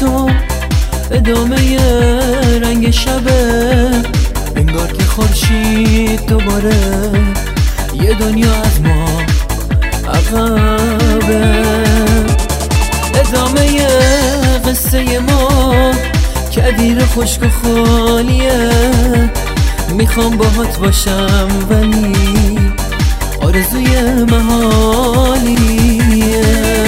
تو ادامه رنگ شبه، انگار که خورشید دوباره یه دنیا از ما عقبه. ادامه قصه ما کویر خشک و خالیه، میخوام باهات باشم ولی آرزوی محالیه.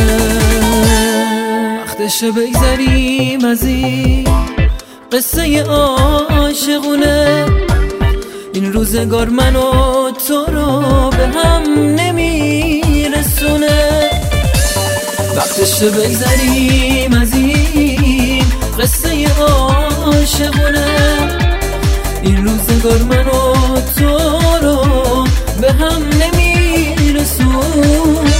وقتشه بگذریم از این قصه عاشقونه، این روزگار من و تو رو به هم نمیرسونه. وقتشه بگذریم از این قصه عاشقونه، این روزگار من و تو رو به هم نمیرسونه.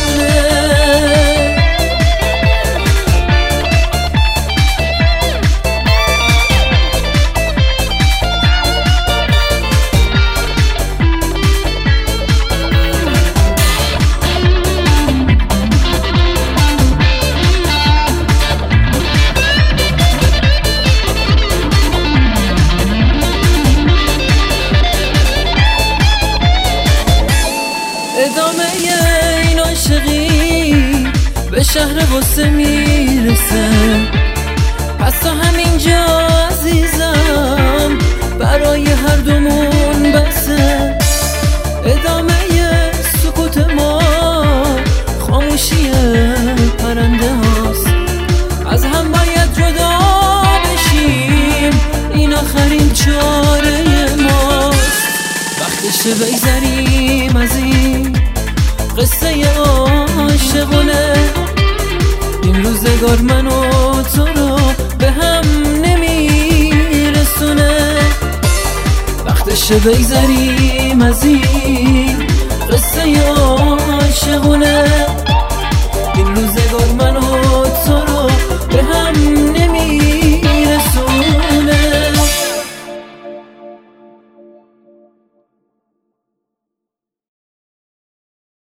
ادامه این عاشقی به شهر غصه میرسه، پس تا همینجا عزیزم برای هر دومون بسه. ادامه سکوت ما خاموشی پرنده هاست، از هم باید جدا بشیم، این آخرین چاره ماست. وقتشه بگذریم از این قصه عاشقونه، این روزگار من و تو رو به هم نمیرسونه. وقتشه بگذریم از این قصه عاشقونه،